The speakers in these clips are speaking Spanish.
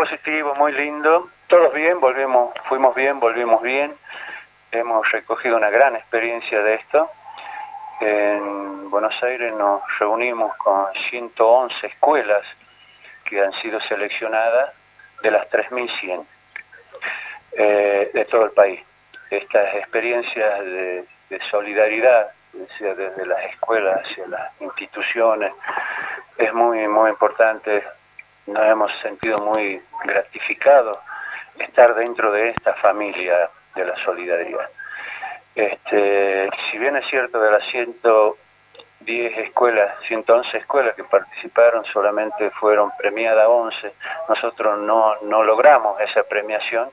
positivo, muy lindo. Todos bien, fuimos bien, volvimos bien. Hemos recogido una gran experiencia de esto. En Buenos Aires nos reunimos con 111 escuelas que han sido seleccionadas de las 3.100 de todo el país. Estas experiencias de solidaridad, desde las escuelas hacia las instituciones, es muy, muy importante. Nos hemos sentido muy gratificados estar dentro de esta familia de la solidaridad. Si bien es cierto, de las 110 escuelas, 111 escuelas que participaron, solamente fueron premiadas 11, nosotros no logramos esa premiación,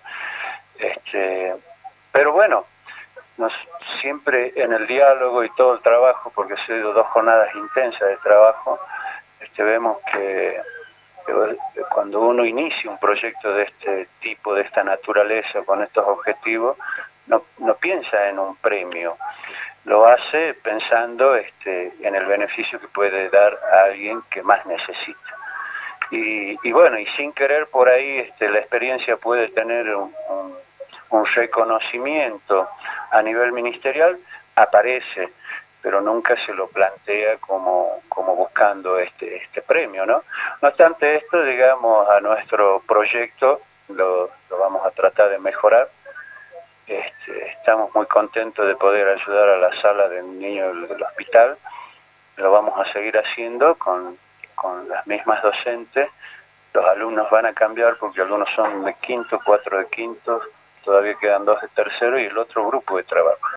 pero bueno, siempre en el diálogo y todo el trabajo, porque ha sido 2 jornadas intensas de trabajo, vemos que cuando uno inicia un proyecto de este tipo, de esta naturaleza, con estos objetivos, no piensa en un premio, lo hace pensando en el beneficio que puede dar a alguien que más necesita. Y bueno, y sin querer por ahí la experiencia puede tener un reconocimiento a nivel ministerial, aparece, pero nunca se lo plantea como buscando este premio, ¿no? No obstante esto, digamos, a nuestro proyecto lo vamos a tratar de mejorar. Estamos muy contentos de poder ayudar a la sala del niño del hospital. Lo vamos a seguir haciendo con las mismas docentes. Los alumnos van a cambiar porque algunos son de quinto, 4 de quinto, todavía quedan 2 de tercero y el otro grupo de trabajo.